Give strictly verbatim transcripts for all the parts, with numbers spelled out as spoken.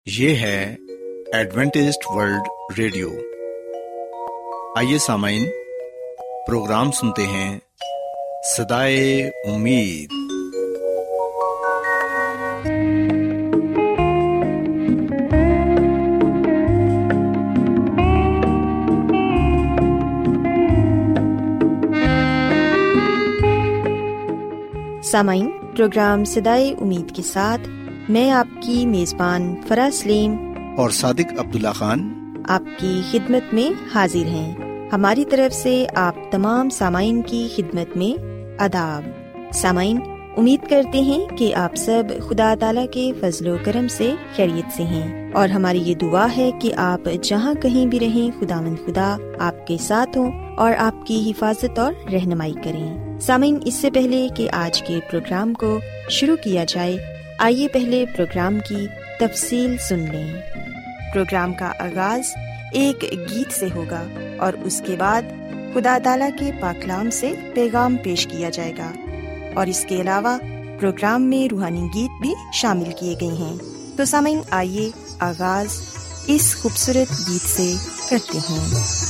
یہ ہے Adventist world radio. آئیے سامعین، پروگرام سنتے ہیں صدائے امید۔ سامعین، پروگرام صدائے امید کے ساتھ میں آپ کی میزبان فرا سلیم اور صادق عبداللہ خان آپ کی خدمت میں حاضر ہیں۔ ہماری طرف سے آپ تمام سامعین کی خدمت میں آداب۔ سامعین، امید کرتے ہیں کہ آپ سب خدا تعالیٰ کے فضل و کرم سے خیریت سے ہیں، اور ہماری یہ دعا ہے کہ آپ جہاں کہیں بھی رہیں، خداوند خدا آپ کے ساتھ ہوں اور آپ کی حفاظت اور رہنمائی کریں۔ سامعین، اس سے پہلے کہ آج کے پروگرام کو شروع کیا جائے، آئیے پہلے پروگرام کی تفصیل سن لیں۔ پروگرام کا آغاز ایک گیت سے ہوگا اور اس کے بعد خدا تعالیٰ کے پاک کلام سے پیغام پیش کیا جائے گا، اور اس کے علاوہ پروگرام میں روحانی گیت بھی شامل کیے گئے ہیں۔ تو سامعین، آئیے آغاز اس خوبصورت گیت سے کرتے ہیں۔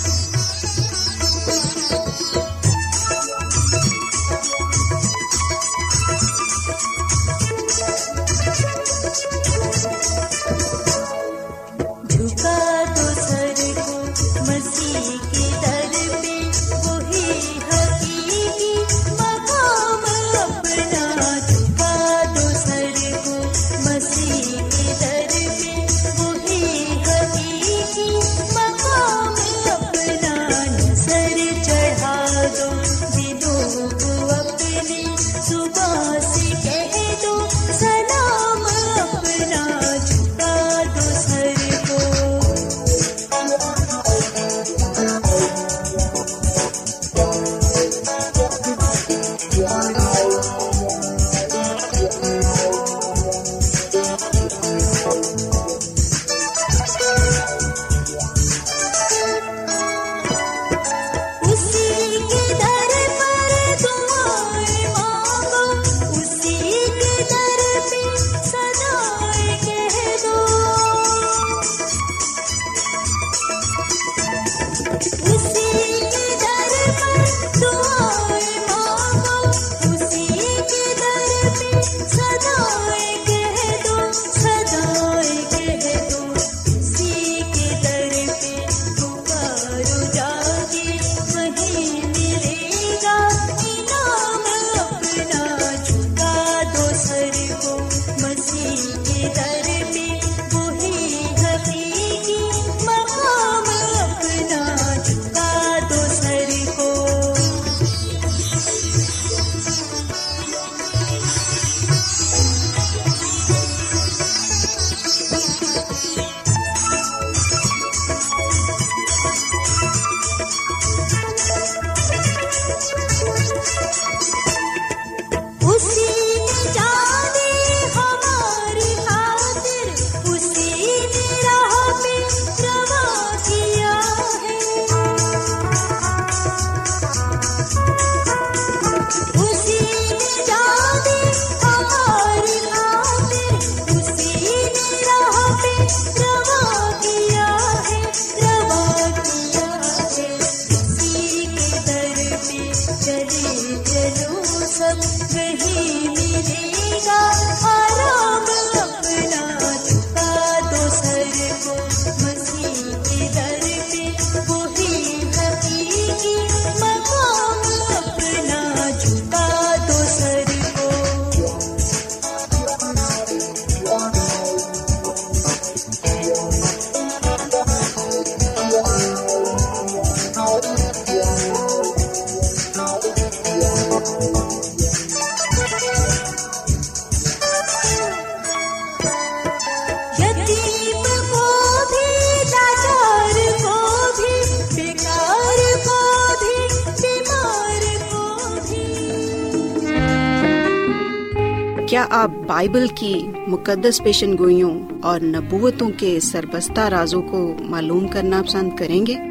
کیا آپ بائبل کی مقدس پیشن گوئیوں اور نبوتوں کے سربستہ رازوں کو معلوم کرنا پسند کریں گے؟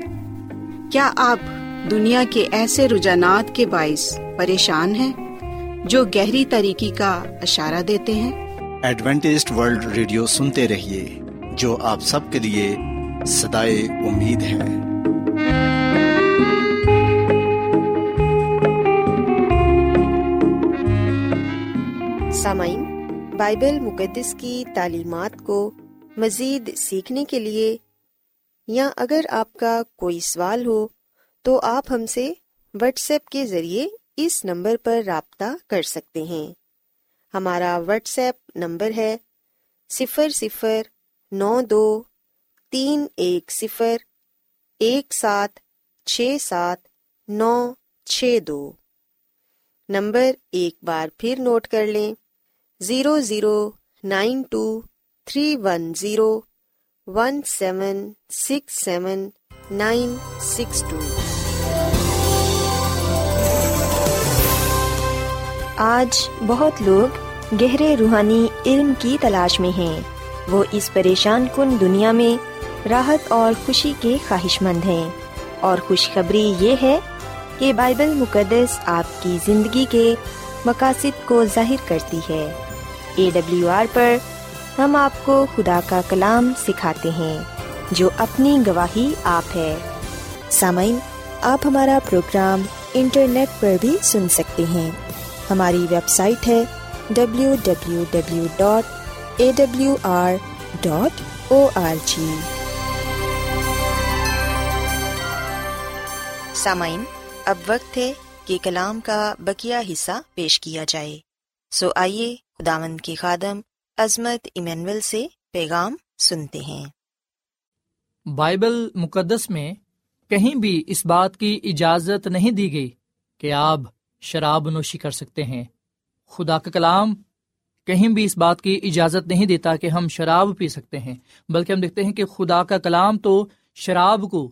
کیا آپ دنیا کے ایسے رجحانات کے باعث پریشان ہیں جو گہری تاریکی کا اشارہ دیتے ہیں؟ ایڈوینٹسٹ ورلڈ ریڈیو سنتے رہیے، جو آپ سب کے لیے صدائے امید ہے۔ سامعین، بائبل مقدس کی تعلیمات کو مزید سیکھنے کے لیے یا اگر آپ کا کوئی سوال ہو تو آپ ہم سے واٹس ایپ کے ذریعے اس نمبر پر رابطہ کر سکتے ہیں۔ ہمارا واٹس ایپ نمبر ہے صفر صفر نو دو تین ایک صفر ایک سات چھ سات نو چھ دو۔ نمبر ایک بار پھر نوٹ کر لیں، zero zero nine two three one zero one seven six seven nine six two. آج بہت لوگ گہرے روحانی علم کی تلاش میں ہیں۔ وہ اس پریشان کن دنیا میں راحت اور خوشی کے خواہش مند ہیں، اور خوشخبری یہ ہے کہ بائبل مقدس آپ کی زندگی کے مقاصد کو ظاہر کرتی ہے۔ اے ڈبلیو آر پر ہم آپ کو خدا کا کلام سکھاتے ہیں جو اپنی گواہی آپ ہے۔ سامعین، آپ ہمارا پروگرام انٹرنیٹ پر بھی سن سکتے ہیں۔ ہماری ویب سائٹ ہے W W W dot A W R dot O R G. سامعین، اب وقت ہے کہ کلام کا بقیہ حصہ پیش کیا جائے، سو آئیے خداوند کے خادم عظمت ایمینول سے پیغام سنتے ہیں۔ بائبل مقدس میں کہیں بھی اس بات کی اجازت نہیں دی گئی کہ آپ شراب نوشی کر سکتے ہیں۔ خدا کا کلام کہیں بھی اس بات کی اجازت نہیں دیتا کہ ہم شراب پی سکتے ہیں، بلکہ ہم دیکھتے ہیں کہ خدا کا کلام تو شراب کو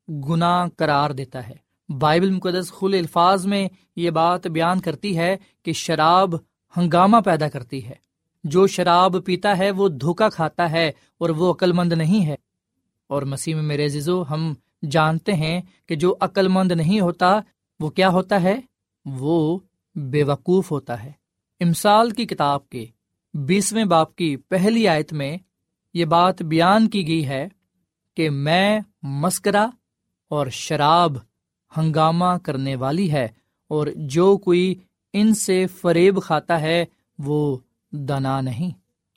گناہ قرار دیتا ہے۔ بائبل مقدس کھلے الفاظ میں یہ بات بیان کرتی ہے کہ شراب ہنگامہ پیدا کرتی ہے۔ جو شراب پیتا ہے وہ دھوکہ کھاتا ہے اور وہ عقل مند نہیں ہے۔ اور مسیح میں میرے عزیزو، ہم جانتے ہیں کہ جو عقل مند نہیں ہوتا وہ کیا ہوتا ہے؟ وہ بے وقوف ہوتا ہے۔ امثال کی کتاب کے بیسویں باب کی پہلی آیت میں یہ بات بیان کی گئی ہے کہ میں مسکرہ اور شراب ہنگامہ کرنے والی ہے، اور جو کوئی ان سے فریب کھاتا ہے وہ دانا نہیں۔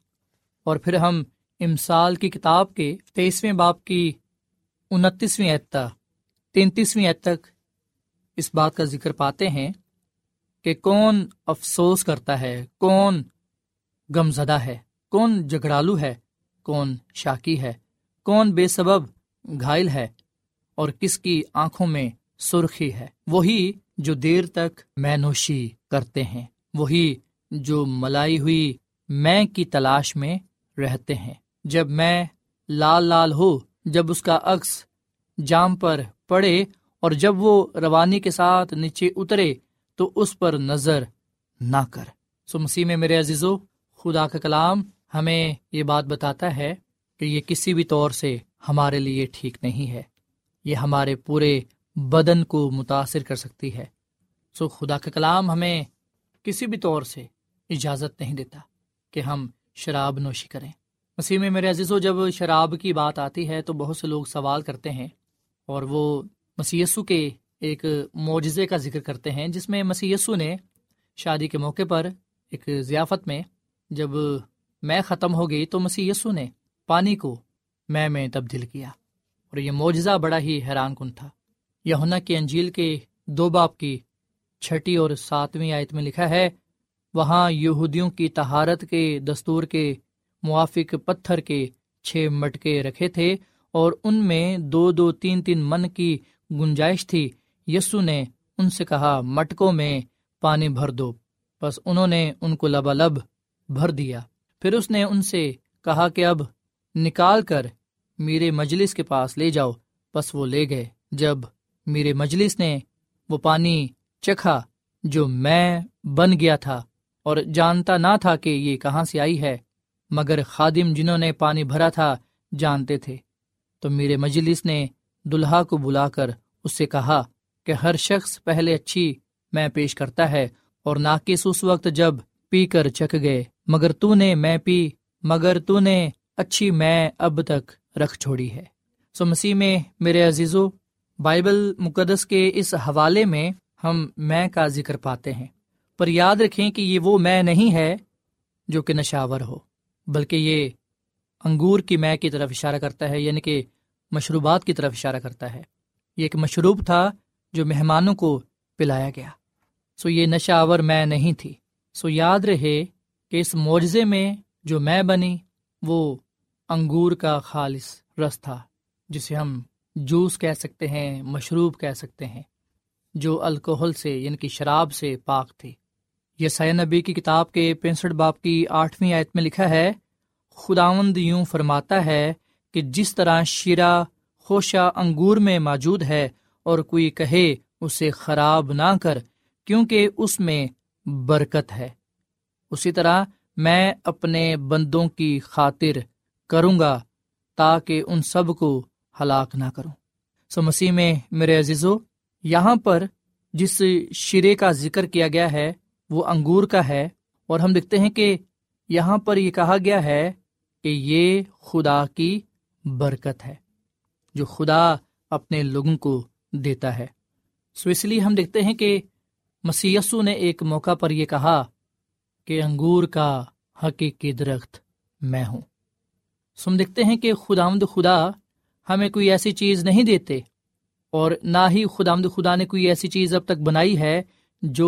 اور پھر ہم امثال کی کتاب کے تیئیسویں باب کی انتیسویں آیت تک تینتیسویں آیت تک اس بات کا ذکر پاتے ہیں کہ کون افسوس کرتا ہے، کون غمزدہ ہے، کون جھگڑالو ہے، کون شاکی ہے، کون بے سبب گھائل ہے، اور کس کی آنکھوں میں سرخی ہے۔ وہی جو دیر تک مے نوشی کرتے ہیں، وہی جو ملائی ہوئی مے کی تلاش میں رہتے ہیں۔ جب مے لال لال ہو، جب اس کا عکس جام پر پڑے، اور جب وہ روانی کے ساتھ نیچے اترے تو اس پر نظر نہ کر۔ سو مسیح میں میرے عزیزو، خدا کا کلام ہمیں یہ بات بتاتا ہے کہ یہ کسی بھی طور سے ہمارے لیے ٹھیک نہیں ہے، یہ ہمارے پورے بدن کو متاثر کر سکتی ہے۔ سو خدا کا کلام ہمیں کسی بھی طور سے اجازت نہیں دیتا کہ ہم شراب نوشی کریں۔ مسیح میں میرے عزیزو، جب شراب کی بات آتی ہے تو بہت سے لوگ سوال کرتے ہیں، اور وہ مسیح یسوع کے ایک معجزے کا ذکر کرتے ہیں، جس میں مسیح یسوع نے شادی کے موقع پر ایک ضیافت میں جب مے ختم ہو گئی تو مسیح یسوع نے پانی کو مے میں تبدیل کیا، اور یہ معجزہ بڑا ہی حیران کن تھا۔ یوحنا کی انجیل کے دو باب کی چھٹی اور ساتویں آیت میں لکھا ہے، وہاں یہودیوں کی طہارت کے دستور کے موافق پتھر کے چھ مٹکے رکھے تھے، اور ان میں دو دو تین تین من کی گنجائش تھی۔ یسوع نے ان سے کہا، مٹکوں میں پانی بھر دو۔ بس انہوں نے ان کو لبالب بھر دیا۔ پھر اس نے ان سے کہا کہ اب نکال کر میرے مجلس کے پاس لے جاؤ۔ بس وہ لے گئے۔ جب میرے مجلس نے وہ پانی چکھا جو میں بن گیا تھا، اور جانتا نہ تھا کہ یہ کہاں سے آئی ہے، مگر خادم جنہوں نے پانی بھرا تھا جانتے تھے، تو میرے مجلس نے دلہا کو بلا کر اس سے کہا کہ ہر شخص پہلے اچھی میں پیش کرتا ہے، اور ناقص اس وقت جب پی کر چک گئے، مگر تو نے میں پی مگر تو نے اچھی میں اب تک رکھ چھوڑی ہے۔ سو مسیح میں میرے عزیزو، بائبل مقدس کے اس حوالے میں ہم میں کا ذکر پاتے ہیں، پر یاد رکھیں کہ یہ وہ میں نہیں ہے جو کہ نشاور ہو، بلکہ یہ انگور کی میں کی طرف اشارہ کرتا ہے، یعنی کہ مشروبات کی طرف اشارہ کرتا ہے۔ یہ ایک مشروب تھا جو مہمانوں کو پلایا گیا، سو یہ نشاور میں نہیں تھی۔ سو یاد رہے کہ اس معجزے میں جو میں بنی وہ انگور کا خالص رس تھا، جسے ہم جوس کہہ سکتے ہیں، مشروب کہہ سکتے ہیں، جو الکوہل سے یعنی کہ شراب سے پاک تھی۔ یسعیاہ نبی کی کتاب کے پینسٹھ باب کی آٹھویں آیت میں لکھا ہے، خداوند یوں فرماتا ہے کہ جس طرح شیرہ خوشہ انگور میں موجود ہے اور کوئی کہے اسے خراب نہ کر کیونکہ اس میں برکت ہے، اسی طرح میں اپنے بندوں کی خاطر کروں گا تاکہ ان سب کو ہلاک نہ کروں۔ سو مسیح میں میرے عزیزو، یہاں پر جس شیرے کا ذکر کیا گیا ہے وہ انگور کا ہے، اور ہم دیکھتے ہیں کہ یہاں پر یہ کہا گیا ہے کہ یہ خدا کی برکت ہے جو خدا اپنے لوگوں کو دیتا ہے۔ سو اس لیے ہم دیکھتے ہیں کہ مسیح یسوع نے ایک موقع پر یہ کہا کہ انگور کا حقیقی درخت میں ہوں۔ سو ہم دیکھتے ہیں کہ خداوند خدا ہمیں کوئی ایسی چیز نہیں دیتے، اور نہ ہی خداوند خدا نے کوئی ایسی چیز اب تک بنائی ہے جو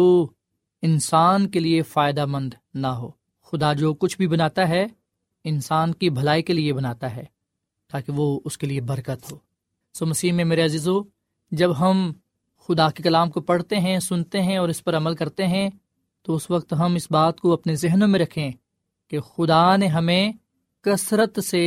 انسان کے لیے فائدہ مند نہ ہو۔ خدا جو کچھ بھی بناتا ہے انسان کی بھلائی کے لیے بناتا ہے تاکہ وہ اس کے لیے برکت ہو۔ سو مسیح میں میرے عزیزو، جب ہم خدا کے کلام کو پڑھتے ہیں، سنتے ہیں اور اس پر عمل کرتے ہیں تو اس وقت ہم اس بات کو اپنے ذہنوں میں رکھیں کہ خدا نے ہمیں کثرت سے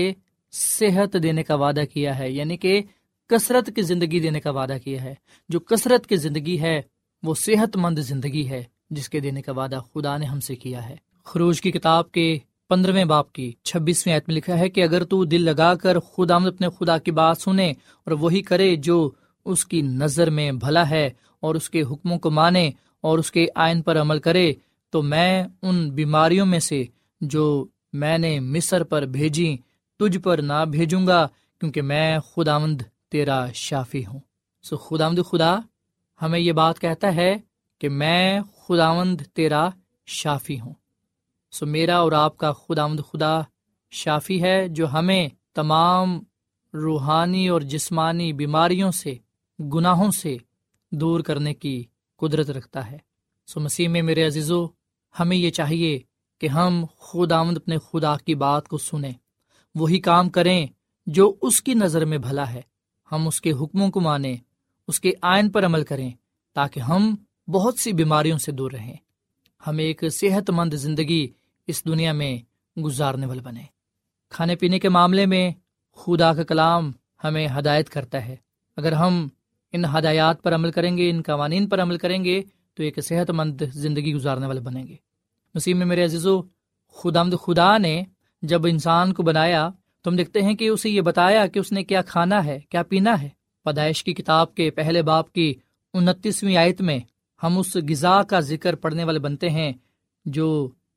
صحت دینے کا وعدہ کیا ہے، یعنی کہ کثرت کی زندگی دینے کا وعدہ کیا ہے۔ جو کثرت کی زندگی ہے وہ صحت مند زندگی ہے جس کے دینے کا وعدہ خدا نے ہم سے کیا ہے۔ خروج کی کتاب کے پندرہویں باب کی چھبیسویں آیت میں لکھا ہے کہ اگر تو دل لگا کر خداوند اپنے خدا کی بات سنے اور وہی کرے جو اس کی نظر میں بھلا ہے اور اس کے حکموں کو مانے اور اس کے آئین پر عمل کرے، تو میں ان بیماریوں میں سے جو میں نے مصر پر بھیجی تجھ پر نہ بھیجوں گا، کیونکہ میں خداوند تیرا شافی ہوں۔ سو خداوند خدا ہمیں یہ بات کہتا ہے کہ میں خداوند تیرا شافی ہوں۔ سو میرا اور آپ کا خداوند خدا شافی ہے جو ہمیں تمام روحانی اور جسمانی بیماریوں سے، گناہوں سے دور کرنے کی قدرت رکھتا ہے۔ سو مسیح میں میرے عزیزو، ہمیں یہ چاہیے کہ ہم خداوند اپنے خدا کی بات کو سنیں، وہی کام کریں جو اس کی نظر میں بھلا ہے، ہم اس کے حکموں کو مانیں، اس کے آئین پر عمل کریں تاکہ ہم بہت سی بیماریوں سے دور رہیں، ہم ایک صحت مند زندگی اس دنیا میں گزارنے والے بنیں۔ کھانے پینے کے معاملے میں خدا کا کلام ہمیں ہدایت کرتا ہے، اگر ہم ان ہدایات پر عمل کریں گے، ان قوانین پر عمل کریں گے تو ایک صحت مند زندگی گزارنے والے بنیں گے۔ مسیح میں میرے عزیزو، خداوند خدا نے جب انسان کو بنایا تو ہم دیکھتے ہیں کہ اسے یہ بتایا کہ اس نے کیا کھانا ہے، کیا پینا ہے۔ پیدائش کی کتاب کے پہلے باب کی انتیسویں آیت میں ہم اس غذا کا ذکر پڑھنے والے بنتے ہیں جو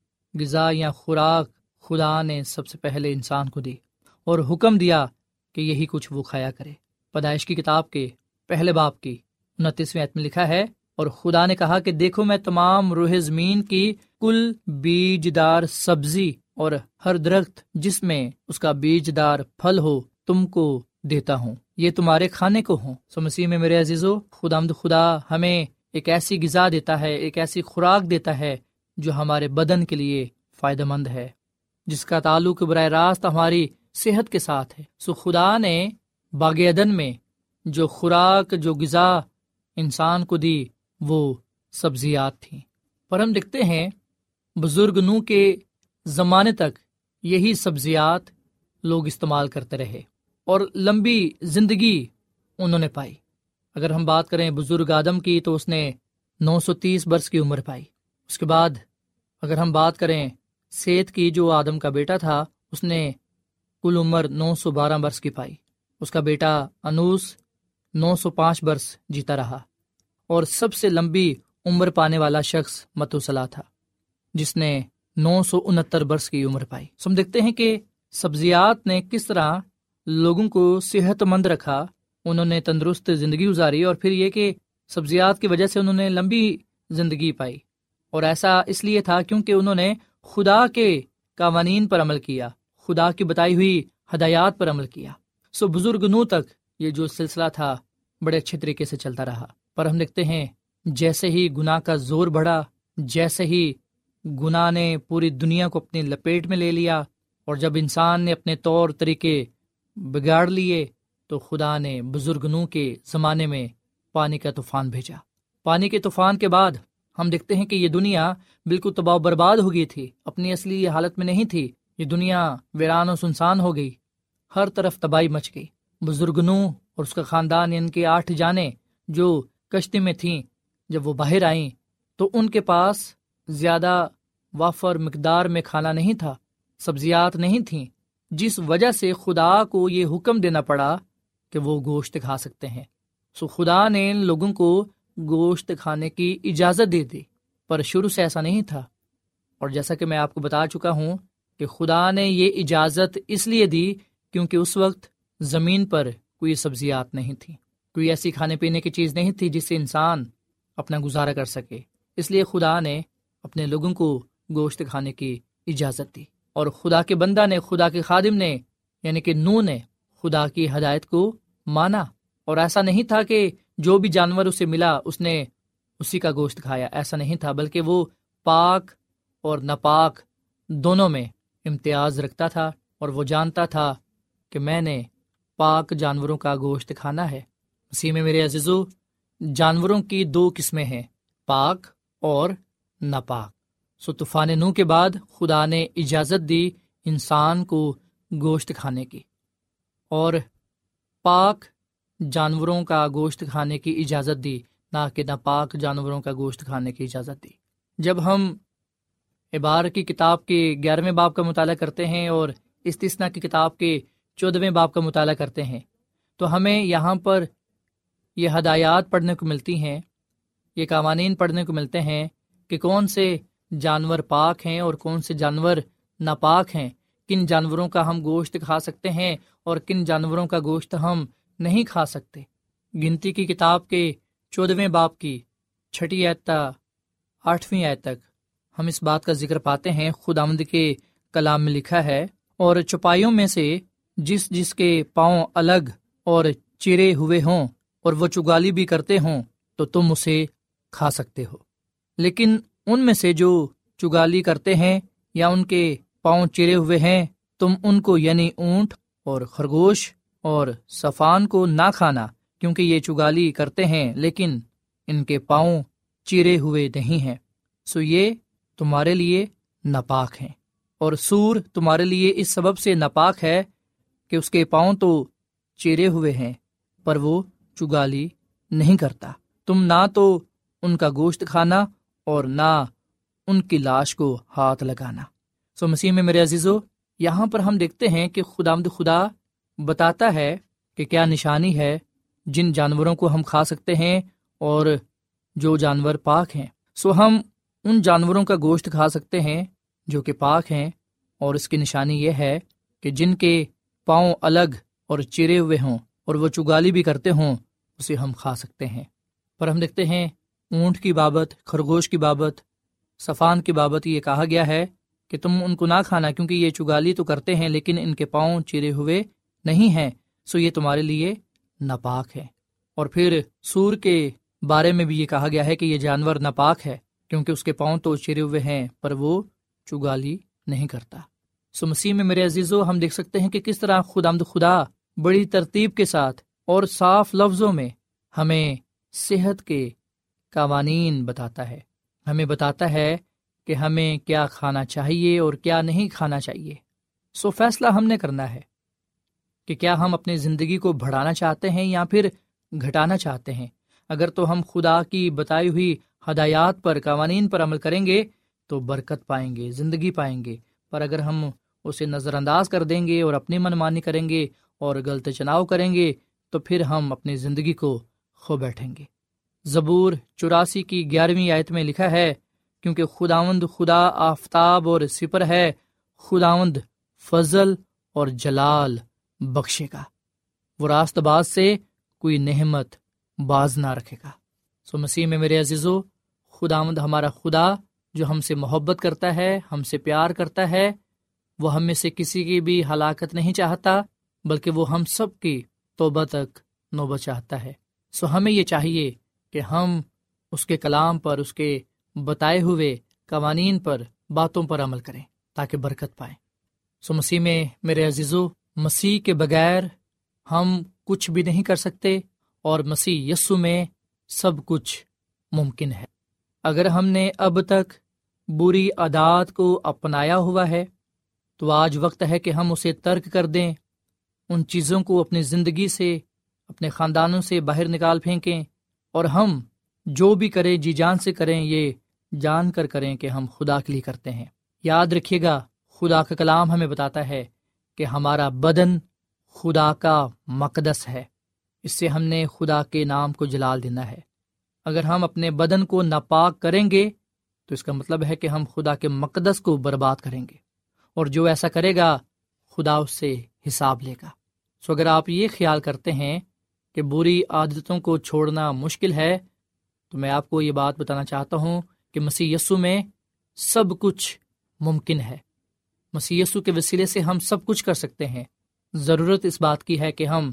غذا یا خوراک خدا نے سب سے پہلے انسان کو دی اور حکم دیا کہ یہی کچھ وہ کھایا کرے۔ پیدائش کی کتاب کے پہلے باب کی انتیسویں آیت میں لکھا ہے، اور خدا نے کہا کہ دیکھو میں تمام روح زمین کی کل بیج دار سبزی اور ہر درخت جس میں اس کا بیج دار پھل ہو تم کو دیتا ہوں، یہ تمہارے کھانے کو ہوں۔ سو مسیح میں میرے عزیزو، خداوند خدا ہمیں ایک ایسی غذا دیتا ہے، ایک ایسی خوراک دیتا ہے جو ہمارے بدن کے لیے فائدہ مند ہے، جس کا تعلق براہ راست ہماری صحت کے ساتھ ہے۔ سو خدا نے باغ عدن میں جو خوراک، جو غذا انسان کو دی وہ سبزیات تھیں، پر ہم دیکھتے ہیں بزرگ نوح کے زمانے تک یہی سبزیات لوگ استعمال کرتے رہے اور لمبی زندگی انہوں نے پائی۔ اگر ہم بات کریں بزرگ آدم کی تو اس نے نو سو تیس برس کی عمر پائی۔ اس کے بعد اگر ہم بات کریں سیت کی جو آدم کا بیٹا تھا، اس نے کل عمر نو سو بارہ برس کی پائی۔ اس کا بیٹا انوس نو سو پانچ برس جیتا رہا، اور سب سے لمبی عمر پانے والا شخص متوسلا تھا جس نے نو سو انہتر برس کی عمر پائی۔ ہم دیکھتے ہیں کہ سبزیات نے کس طرح لوگوں کو صحت مند رکھا، انہوں نے تندرست زندگی گزاری، اور پھر یہ کہ سبزیات کی وجہ سے انہوں نے لمبی زندگی پائی، اور ایسا اس لیے تھا کیونکہ انہوں نے خدا کے قوانین پر عمل کیا، خدا کی بتائی ہوئی ہدایات پر عمل کیا۔ سو بزرگ نو تک یہ جو سلسلہ تھا بڑے اچھے طریقے سے چلتا رہا، پر ہم دیکھتے ہیں جیسے ہی گناہ کا زور بڑھا، جیسے ہی گناہ نے پوری دنیا کو اپنی لپیٹ میں لے لیا، اور جب انسان نے اپنے طور طریقے بگاڑ لیے تو خدا نے بزرگ نوح کے زمانے میں پانی کا طوفان بھیجا۔ پانی کے طوفان کے بعد ہم دیکھتے ہیں کہ یہ دنیا بالکل تباہ و برباد ہو گئی تھی، اپنی اصلی حالت میں نہیں تھی۔ یہ دنیا ویران و سنسان ہو گئی، ہر طرف تباہی مچ گئی۔ بزرگ نوح اور اس کا خاندان، ان کے آٹھ جانیں جو کشتی میں تھیں، جب وہ باہر آئیں تو ان کے پاس زیادہ وافر مقدار میں کھانا نہیں تھا، سبزیات نہیں تھیں، جس وجہ سے خدا کو یہ حکم دینا پڑا کہ وہ گوشت کھا سکتے ہیں۔ سو خدا نے ان لوگوں کو گوشت کھانے کی اجازت دے دی، پر شروع سے ایسا نہیں تھا۔ اور جیسا کہ میں آپ کو بتا چکا ہوں کہ خدا نے یہ اجازت اس لیے دی کیونکہ اس وقت زمین پر کوئی سبزیات نہیں تھی، کوئی ایسی کھانے پینے کی چیز نہیں تھی جس سے انسان اپنا گزارا کر سکے، اس لیے خدا نے اپنے لوگوں کو گوشت کھانے کی اجازت دی۔ اور خدا کے بندہ نے، خدا کے خادم نے یعنی کہ نوح نے خدا کی ہدایت کو مانا، اور ایسا نہیں تھا کہ جو بھی جانور اسے ملا اس نے اسی کا گوشت کھایا، ایسا نہیں تھا، بلکہ وہ پاک اور ناپاک دونوں میں امتیاز رکھتا تھا، اور وہ جانتا تھا کہ میں نے پاک جانوروں کا گوشت کھانا ہے۔ مسیح میں میرے عزیزو، جانوروں کی دو قسمیں ہیں، پاک اور ناپاک۔ سو طوفان نوح کے بعد خدا نے اجازت دی انسان کو گوشت کھانے کی، اور پاک جانوروں کا گوشت کھانے کی اجازت دی، نہ کہ ناپاک جانوروں کا گوشت کھانے کی اجازت دی۔ جب ہم عبارہ کی کتاب کے گیارہویں باب کا مطالعہ کرتے ہیں اور استثنا کی کتاب کے چودھویں باب کا مطالعہ کرتے ہیں تو ہمیں یہاں پر یہ ہدایات پڑھنے کو ملتی ہیں، یہ قوانین پڑھنے کو ملتے ہیں کہ کون سے جانور پاک ہیں اور کون سے جانور ناپاک ہیں، کن جانوروں کا ہم گوشت کھا سکتے ہیں اور کن جانوروں کا گوشت ہم نہیں کھا سکتے۔ گنتی کی کتاب کے چودھویں باب کی چھٹی آیت تا آٹھویں آیت تک ہم اس بات کا ذکر پاتے ہیں۔ خداوند کے کلام میں لکھا ہے، اور چوپایوں میں سے جس جس کے پاؤں الگ اور چیرے ہوئے ہوں اور وہ چگالی بھی کرتے ہوں تو تم اسے کھا سکتے ہو، لیکن ان میں سے جو چگالی کرتے ہیں یا ان کے پاؤں چیرے ہوئے ہیں تم ان کو یعنی اونٹ اور خرگوش اور صفان کو نہ کھانا، کیونکہ یہ چگالی کرتے ہیں لیکن ان کے پاؤں چیرے ہوئے نہیں ہیں، سو یہ تمہارے لیے ناپاک ہیں۔ اور سور تمہارے لیے اس سبب سے ناپاک ہے کہ اس کے پاؤں تو چیرے ہوئے ہیں پر وہ چگالی نہیں کرتا، تم نہ تو ان کا گوشت کھانا اور نہ ان کی لاش کو ہاتھ لگانا۔ سو مسیح میں میرے عزیزو، یہاں پر ہم دیکھتے ہیں کہ خداوند خدا بتاتا ہے کہ کیا نشانی ہے جن جانوروں کو ہم کھا سکتے ہیں اور جو جانور پاک ہیں۔ سو ہم ان جانوروں کا گوشت کھا سکتے ہیں جو کہ پاک ہیں، اور اس کی نشانی یہ ہے کہ جن کے پاؤں الگ اور چیرے ہوئے ہوں اور وہ چگالی بھی کرتے ہوں اسے ہم کھا سکتے ہیں۔ پر ہم دیکھتے ہیں اونٹ کی بابت، خرگوش کی بابت، صفان کی بابت یہ کہا گیا ہے کہ تم ان کو نہ کھانا، کیونکہ یہ چگالی تو کرتے ہیں لیکن ان کے پاؤں چیرے ہوئے نہیں ہیں، سو یہ تمہارے لیے ناپاک ہے۔ اور پھر سور کے بارے میں بھی یہ کہا گیا ہے کہ یہ جانور ناپاک ہے کیونکہ اس کے پاؤں تو چیرے ہوئے ہیں پر وہ چگالی نہیں کرتا۔ سو مسیح میں میرے عزیزو، ہم دیکھ سکتے ہیں کہ کس طرح خداوند خدا بڑی ترتیب کے ساتھ اور صاف لفظوں میں ہمیں صحت کے قوانین بتاتا ہے، ہمیں بتاتا ہے کہ ہمیں کیا کھانا چاہیے اور کیا نہیں کھانا چاہیے۔ سو فیصلہ ہم نے کرنا ہے کہ کیا ہم اپنی زندگی کو بڑھانا چاہتے ہیں یا پھر گھٹانا چاہتے ہیں۔ اگر تو ہم خدا کی بتائی ہوئی ہدایات پر، قوانین پر عمل کریں گے تو برکت پائیں گے، زندگی پائیں گے، پر اگر ہم اسے نظر انداز کر دیں گے اور اپنی من مانی کریں گے اور غلط چناؤ کریں گے تو پھر ہم اپنی زندگی کو کھو بیٹھیں گے۔ زبور چوراسی کی گیارہویں آیت میں لکھا ہے، کیونکہ خداوند خدا آفتاب اور سپر ہے، خداوند فضل اور جلال بخشے گا۔ وہ راست باز سے کوئی نعمت باز نہ رکھے گا۔ سو مسیح میں میرے عزیزو، خداوند ہمارا خدا جو ہم سے محبت کرتا ہے، ہم سے پیار کرتا ہے، وہ ہم میں سے کسی کی بھی ہلاکت نہیں چاہتا، بلکہ وہ ہم سب کی توبہ تک نوبت چاہتا ہے۔ سو ہمیں یہ چاہیے کہ ہم اس کے کلام پر، اس کے بتائے ہوئے قوانین پر، باتوں پر عمل کریں تاکہ برکت پائیں۔ سو مسیح میں میرے عزیزو، مسیح کے بغیر ہم کچھ بھی نہیں کر سکتے، اور مسیح یسوع میں سب کچھ ممکن ہے۔ اگر ہم نے اب تک بری عادات کو اپنایا ہوا ہے تو آج وقت ہے کہ ہم اسے ترک کر دیں، ان چیزوں کو اپنی زندگی سے، اپنے خاندانوں سے باہر نکال پھینکیں، اور ہم جو بھی کریں جی جان سے کریں، یہ جان کر کریں کہ ہم خدا کے لیے کرتے ہیں۔ یاد رکھیے گا، خدا کا کلام ہمیں بتاتا ہے کہ ہمارا بدن خدا کا مقدس ہے، اس سے ہم نے خدا کے نام کو جلال دینا ہے۔ اگر ہم اپنے بدن کو ناپاک کریں گے تو اس کا مطلب ہے کہ ہم خدا کے مقدس کو برباد کریں گے، اور جو ایسا کرے گا خدا اس سے حساب لے گا۔ سو اگر آپ یہ خیال کرتے ہیں کہ بری عادتوں کو چھوڑنا مشکل ہے، تو میں آپ کو یہ بات بتانا چاہتا ہوں کہ مسیح یسوع میں سب کچھ ممکن ہے۔ مسیح یسوع کے وسیلے سے ہم سب کچھ کر سکتے ہیں۔ ضرورت اس بات کی ہے کہ ہم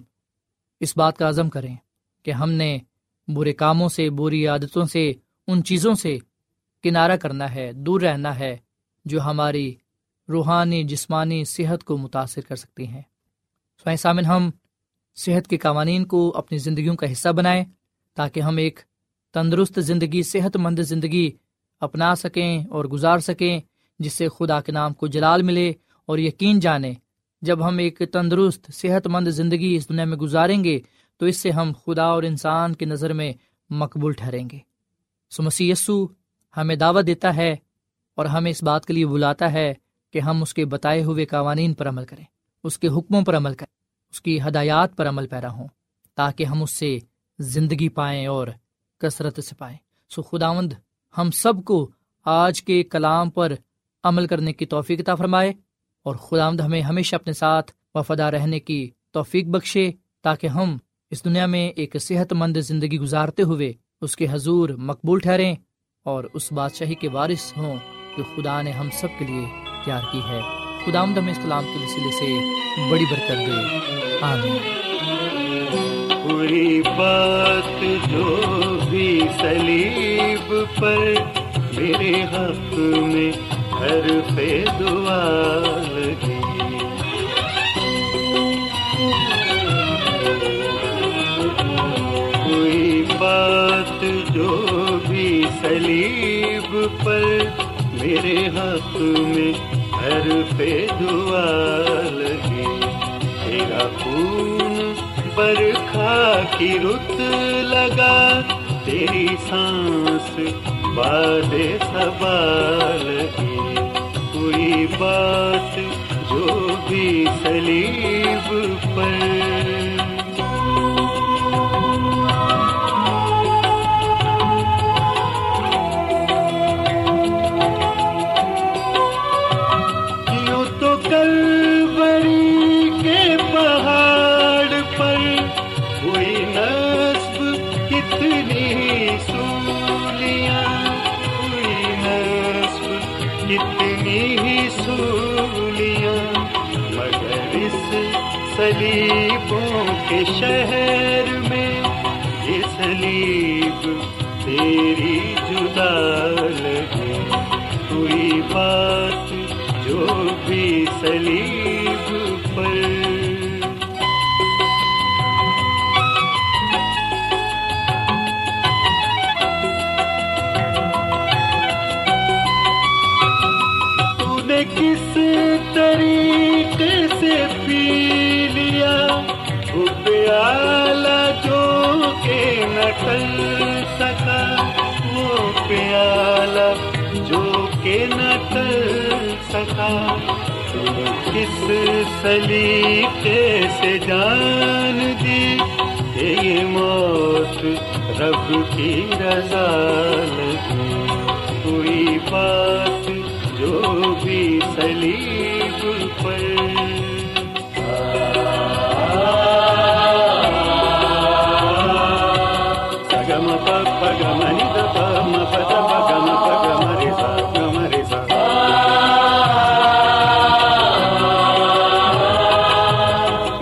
اس بات کا عزم کریں کہ ہم نے برے کاموں سے، بری عادتوں سے، ان چیزوں سے کنارہ کرنا ہے، دور رہنا ہے جو ہماری روحانی جسمانی صحت کو متاثر کر سکتی ہیں۔ سوائے سامن، ہم صحت کے قوانین کو اپنی زندگیوں کا حصہ بنائیں تاکہ ہم ایک تندرست زندگی، صحت مند زندگی اپنا سکیں اور گزار سکیں، جس سے خدا کے نام کو جلال ملے، اور یقین جانیں جب ہم ایک تندرست صحت مند زندگی اس دنیا میں گزاریں گے تو اس سے ہم خدا اور انسان کی نظر میں مقبول ٹھہریں گے۔ سو مسیح یسوع ہمیں دعوت دیتا ہے اور ہمیں اس بات کے لیے بلاتا ہے کہ ہم اس کے بتائے ہوئے قوانین پر عمل کریں، اس کے حکموں پر عمل کریں، اس کی ہدایات پر عمل پیرا ہوں، تاکہ ہم اس سے زندگی پائیں اور کثرت سے پائیں۔ سو خداوند ہم سب کو آج کے کلام پر عمل کرنے کی توفیق عطا فرمائے، اور خداوند ہمیں ہمیشہ اپنے ساتھ وفادار رہنے کی توفیق بخشے، تاکہ ہم اس دنیا میں ایک صحت مند زندگی گزارتے ہوئے اس کے حضور مقبول ٹھہریں اور اس بادشاہی کے وارث ہوں جو خدا نے ہم سب کے لیے تیار کی ہے۔ خداوند ہمیں اس کلام کے وسیلے سے بڑی برکت دے، آمین۔ پوری بات جو بھی صلیب پر میرے حق میں حرف دعا لگی، کوئی بات جو بھی صلیب پر میرے حق میں حرف دعا لگی، تیرا خون برکھا کی رت لگا، تیری سانس باد صبا لگی، کوئی بات جو بھی صلیب پر۔ صلیبوں کے شہر میں یہ صلیب تیری جدا لگے، کوئی بات جو بھی صلیب پر۔ تو نے کس طریقے سے پی لیا وہ پیالہ جو کہ نہ ٹل سکا، وہ پیالہ جو کہ نہ ٹل سکا، تو کس سلیقے سے جان دی کہ یہ موت رب کی رضا لگی، کوئی بات جو بھی صلیب پر۔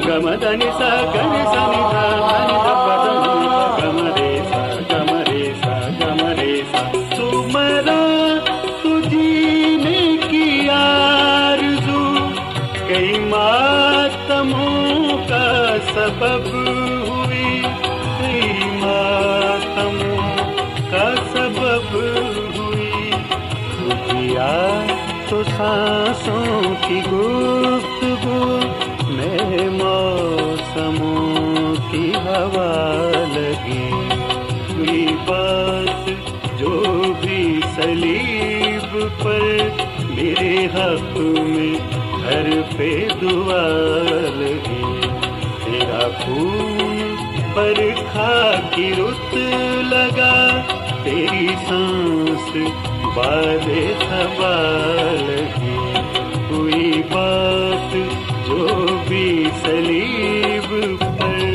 गम धनि सा गरि सनि धा धनि ध प ध नि ध गम रे सा गम रे सा गम रे सा। तुम्हारा तू जीने की आरज़ू कई मातमों का सबब हुई, कई मातमों का सबब हुई। जिया तो सांसों की गुफ्तगू में मौसमों की हवा लगी। हुई बात जो भी सलीब पर मेरे हक में घर पे दुआ लगी। तेरा खून बरखा की रुत लगा, तेरी सांस बादे सबा लगी। हुई बात जो भी सलीब पर।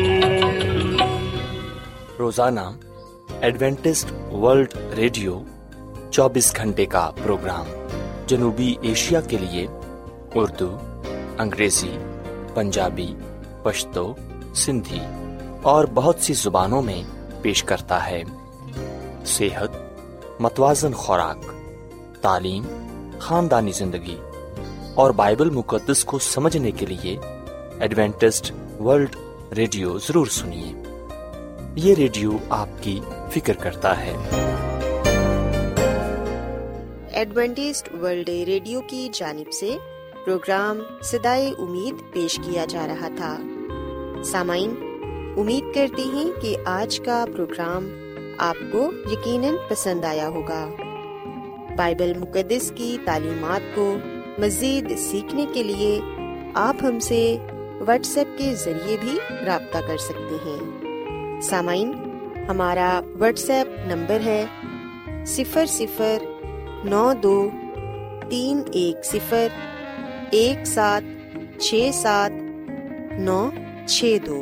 रोजाना एडवेंटिस्ट वर्ल्ड रेडियो चौबीस घंटे का प्रोग्राम जनूबी एशिया के लिए उर्दू, अंग्रेजी, पंजाबी, पश्तो, सिंधी और बहुत सी जुबानों में पेश करता है। सेहत, मतवाज़न खुराक, तालीम, खानदानी जिंदगी और बाइबल मुकद्दस को समझने के लिए एडवेंटिस्ट वर्ल्ड रेडियो जरूर सुनिए। ये रेडियो आपकी फिक्र करता है। एडवेंटिस्ट वर्ल्ड रेडियो की जानिब से प्रोग्राम सदाए उम्मीद पेश किया जा रहा था। सामाइन, उम्मीद करते हैं कि आज का प्रोग्राम आपको यकीनन पसंद आया होगा। बाइबल मुकद्दस की तालीमात को मज़ीद सीखने के लिए आप हमसे व्हाट्सएप के जरिए भी राब्ता कर सकते हैं। सामाइन, हमारा व्हाट्सएप नंबर है सिफर सिफर नौ दो तीन एक सिफर एक सात छः सात नौ छः दो।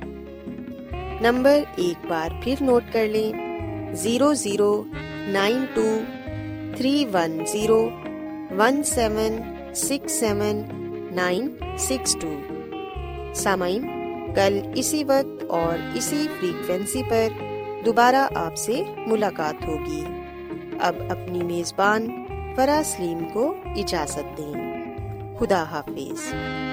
नंबर एक बार फिर नोट कर लें, zero zero nine two three one zero one seven six seven nine six two. सामाइन, कल इसी वक्त और इसी फ्रीक्वेंसी पर दोबारा आपसे मुलाकात होगी। अब अपनी मेज़बान फरा सलीम को इजाज़त दें। खुदा हाफिज।